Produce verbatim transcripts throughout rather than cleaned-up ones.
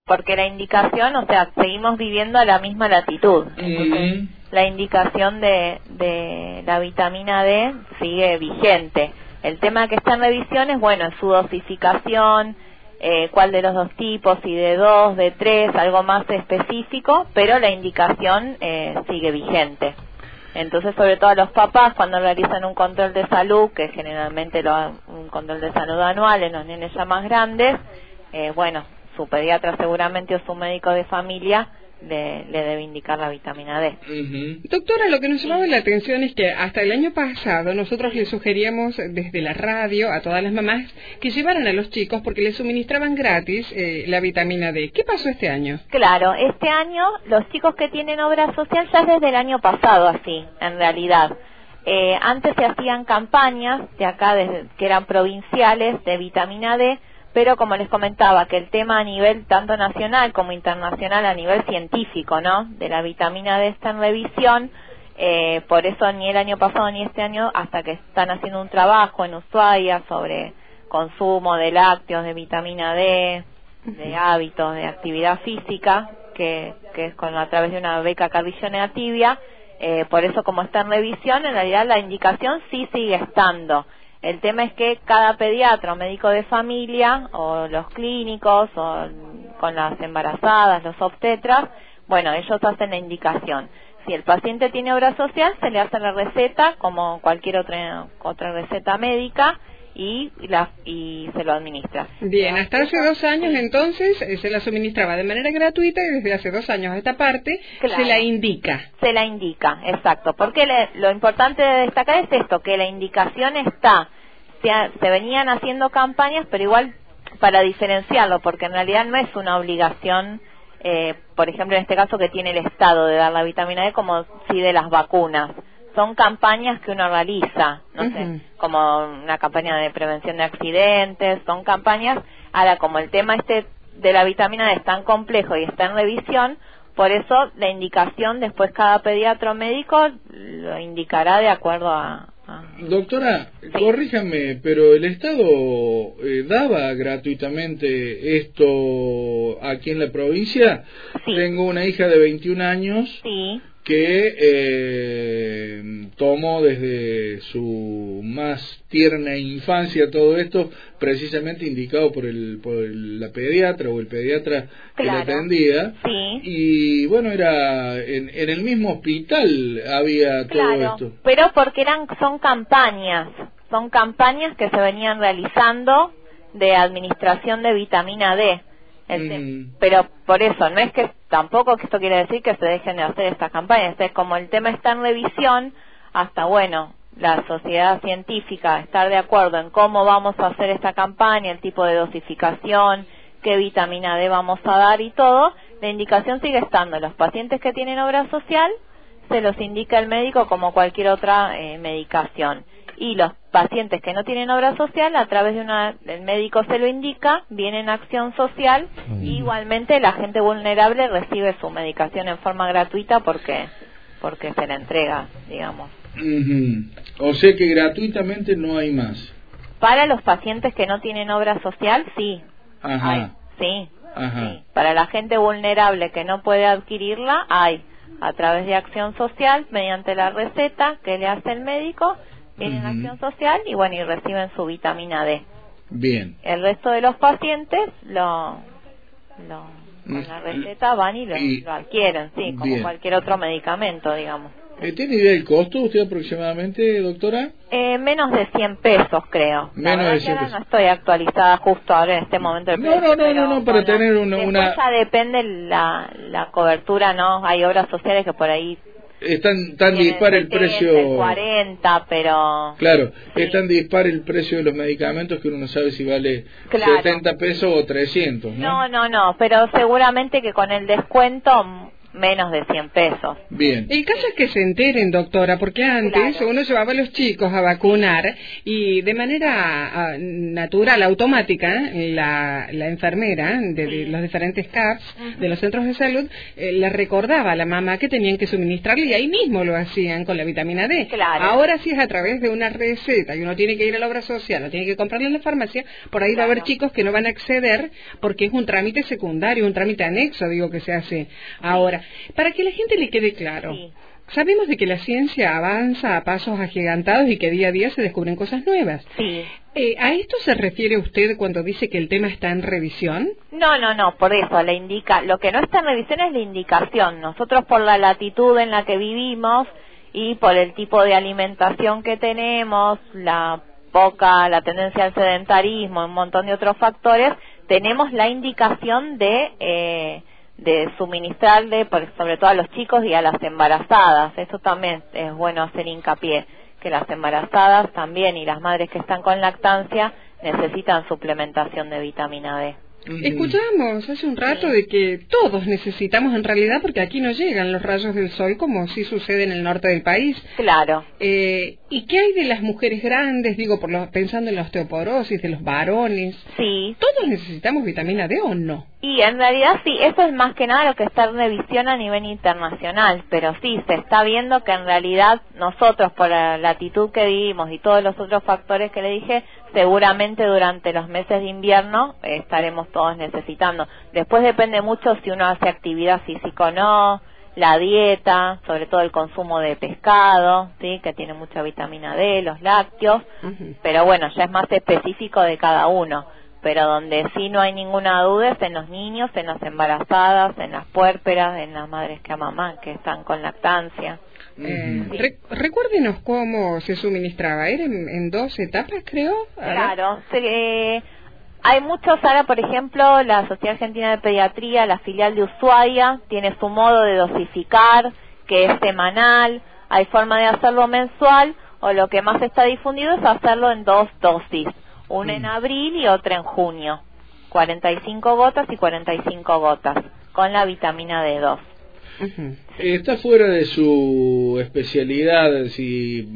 porque la indicación, o sea, seguimos viviendo a la misma latitud. Entonces, Mm. la indicación de, de la vitamina D sigue vigente. El tema que está en revisión es, bueno, su dosificación, eh, cuál de los dos tipos, si de dos, de tres, algo más específico, pero la indicación eh, sigue vigente. Entonces, sobre todo a los papás, cuando realizan un control de salud, que generalmente lo un control de salud anual en los nenes ya más grandes, eh, bueno, su pediatra seguramente o su médico de familia le, le debe indicar la vitamina D. Uh-huh. Doctora, lo que nos llamaba la atención es que hasta el año pasado nosotros le sugeríamos desde la radio a todas las mamás que llevaran a los chicos porque les suministraban gratis eh, la vitamina D. ¿Qué pasó este año? Claro, este año los chicos que tienen obra social ya es desde el año pasado así, en realidad. Eh, antes se hacían campañas de acá, desde, que eran provinciales, de vitamina D, pero como les comentaba, que el tema a nivel tanto nacional como internacional, a nivel científico, ¿no?, de la vitamina D está en revisión, eh, por eso ni el año pasado ni este año, hasta que están haciendo un trabajo en Ushuaia sobre consumo de lácteos, de vitamina D, de hábitos, de actividad física, que, que es con a través de una beca Cardillonea Tibia, eh, por eso como está en revisión, en realidad la indicación sí sigue estando. El tema es que cada pediatra o médico de familia, o los clínicos, o con las embarazadas, los obstetras, bueno, ellos hacen la indicación. Si el paciente tiene obra social, se le hace la receta, como cualquier otra otra receta médica, y, la, y se lo administra. Bien, hasta hace dos años entonces eh, se la suministraba de manera gratuita y desde hace dos años a esta parte Claro. se la indica. Se la indica, exacto. Porque le, lo importante de destacar es esto, que la indicación está. Se, ha, se venían haciendo campañas, pero igual para diferenciarlo, porque en realidad no es una obligación, eh, por ejemplo en este caso que tiene el Estado de dar la vitamina D, como si de las vacunas. Son campañas que uno realiza, no uh-huh. sé, como una campaña de prevención de accidentes, son campañas. Ahora, como el tema este de la vitamina D es tan complejo y está en revisión, por eso la indicación después cada pediatra o médico lo indicará de acuerdo a... a... Doctora, sí. corríjame, pero el Estado eh, daba gratuitamente esto aquí en la provincia. Sí. Tengo una hija de veintiún años. Sí. que eh, tomó desde su más tierna infancia todo esto, precisamente indicado por el por el, la pediatra o el pediatra Claro. que la atendía. Sí. Y bueno, era en, en el mismo hospital había todo Claro, esto. pero porque eran son campañas, son campañas que se venían realizando de administración de vitamina D. Mm. Pero por eso, no es que tampoco que esto quiere decir que se dejen de hacer estas campañas, es como el tema está en revisión, hasta bueno, la sociedad científica estar de acuerdo en cómo vamos a hacer esta campaña, el tipo de dosificación, qué vitamina D vamos a dar y todo, la indicación sigue estando. Los pacientes que tienen obra social se los indica el médico como cualquier otra eh, medicación. Y los pacientes que no tienen obra social, a través de una, el médico se lo indica, viene en acción social, mm. y igualmente la gente vulnerable recibe su medicación en forma gratuita porque porque se la entrega, digamos. Uh-huh. O sea que gratuitamente no hay más. Para los pacientes que no tienen obra social, sí. Ajá. Hay, sí, Ajá. sí. Para la gente vulnerable que no puede adquirirla, hay. A través de acción social, mediante la receta que le hace el médico, vienen uh-huh. acción social y bueno, y reciben su vitamina D. Bien. El resto de los pacientes lo, lo con la receta van y lo, y, lo adquieren, sí, como bien. cualquier otro medicamento, digamos. ¿Tiene idea del costo usted aproximadamente, doctora? Eh, menos de cien pesos, creo. Menos la de cien pesos. No estoy actualizada justo ahora en este momento. Del no, precio, no, no, no, no, para tener una... una... ya depende la, la cobertura, ¿no? Hay obras sociales que por ahí... Es tan, tan dispar el precio... El cuarenta, pero... Claro, sí. Es tan dispar el precio de los medicamentos que uno no sabe si vale claro. setenta pesos o trescientos, ¿no? No, no, no, pero seguramente que con el descuento menos de cien pesos. Bien. El caso es que se enteren, doctora, porque antes Claro. uno llevaba a los chicos a vacunar y de manera uh, natural, automática, la, la enfermera de, de los diferentes C A Ps, uh-huh. de los centros de salud, eh, le recordaba a la mamá que tenían que suministrarle y ahí mismo lo hacían con la vitamina D. Claro. Ahora sí es a través de una receta y uno tiene que ir a la obra social, o tiene que comprarle en la farmacia, por ahí claro. va a haber chicos que no van a acceder porque es un trámite secundario, un trámite anexo, digo, que se hace sí. ahora. Para que la gente le quede claro, sí. sabemos de que la ciencia avanza a pasos agigantados y que día a día se descubren cosas nuevas. Sí. Eh, ¿A esto se refiere usted cuando dice que el tema está en revisión? No, no, no, por eso le indica, lo que no está en revisión es la indicación. Nosotros por la latitud en la que vivimos y por el tipo de alimentación que tenemos, la poca, la tendencia al sedentarismo, un montón de otros factores, tenemos la indicación de eh, de suministrarle, por, sobre todo a los chicos y a las embarazadas. Eso también es bueno hacer hincapié, que las embarazadas también y las madres que están con lactancia necesitan suplementación de vitamina D. Escuchamos hace un rato sí. de que todos necesitamos en realidad, porque aquí no llegan los rayos del sol como sí sucede en el norte del país. Claro. Eh, ¿Y qué hay de las mujeres grandes? Digo, por lo, pensando en la osteoporosis, de los varones. Sí. ¿Todos necesitamos vitamina D o no? Y en realidad sí, eso es más que nada lo que está en revisión a nivel internacional, pero sí, se está viendo que en realidad nosotros, por la latitud que vivimos y todos los otros factores que le dije, seguramente durante los meses de invierno eh, estaremos todos necesitando. Después depende mucho si uno hace actividad física o no, la dieta, sobre todo el consumo de pescado, sí, que tiene mucha vitamina D, los lácteos, uh-huh. pero bueno, ya es más específico de cada uno. Pero donde sí no hay ninguna duda es en los niños, en las embarazadas, en las puérperas, en las madres que amaman, que están con lactancia. Eh, sí. re- recuérdenos cómo se suministraba, ¿era en, en dos etapas, creo? Claro, se, eh, hay muchos, ahora por ejemplo, la Sociedad Argentina de Pediatría, la filial de Ushuaia, tiene su modo de dosificar, que es semanal, hay forma de hacerlo mensual, o lo que más está difundido es hacerlo en dos dosis. Una en abril y otra en junio. cuarenta y cinco gotas y cuarenta y cinco gotas. Con la vitamina D dos. Uh-huh. Está fuera de su especialidad, si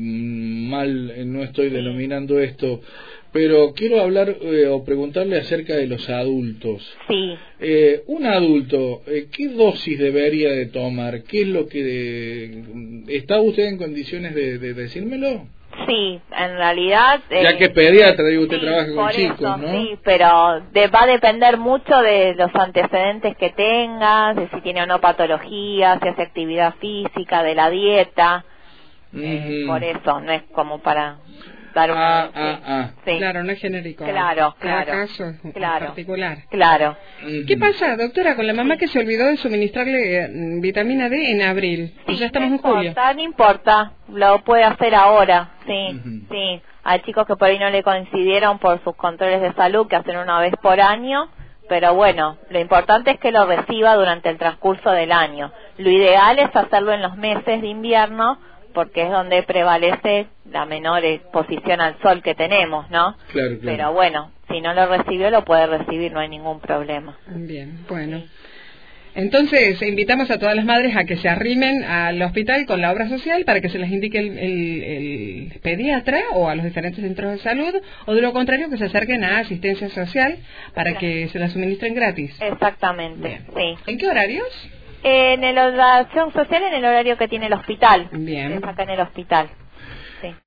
mal no estoy sí. denominando esto, pero quiero hablar eh, o preguntarle acerca de los adultos. Sí. Eh, un adulto, eh, ¿qué dosis debería de tomar? ¿Qué es lo que... De... ¿Está usted en condiciones de, de decírmelo? Sí, en realidad... Eh, ya que es pediatra, digo, usted sí, trabaja con chicos, eso, ¿no? Sí, pero de, va a depender mucho de los antecedentes que tengas, de si tiene o no patología, si hace actividad física, de la dieta. Uh-huh. eh, por eso, no es como para dar una... Ah, ah, ah. Sí. Claro, no es genérico. Claro, Cada claro. caso es claro, particular. Claro. Uh-huh. ¿Qué pasa, doctora, con la mamá que se olvidó de suministrarle eh, vitamina D en abril? Sí, y ya estamos no en julio. Importa, no importa, lo puede hacer ahora, sí, uh-huh. sí. Hay chicos que por ahí no le coincidieron por sus controles de salud que hacen una vez por año, pero bueno, lo importante es que lo reciba durante el transcurso del año. Lo ideal es hacerlo en los meses de invierno, porque es donde prevalece la menor exposición al sol que tenemos, ¿no? Claro, claro. Pero bueno, si no lo recibió, lo puede recibir, no hay ningún problema. Bien, bueno. Entonces, invitamos a todas las madres a que se arrimen al hospital con la obra social para que se les indique el, el, el pediatra o a los diferentes centros de salud, o de lo contrario, que se acerquen a asistencia social para claro. que se la suministren gratis. Exactamente, bien. Sí. ¿En qué horarios? En el, la acción social en el horario que tiene el hospital. Bien. Es acá en el hospital. Sí.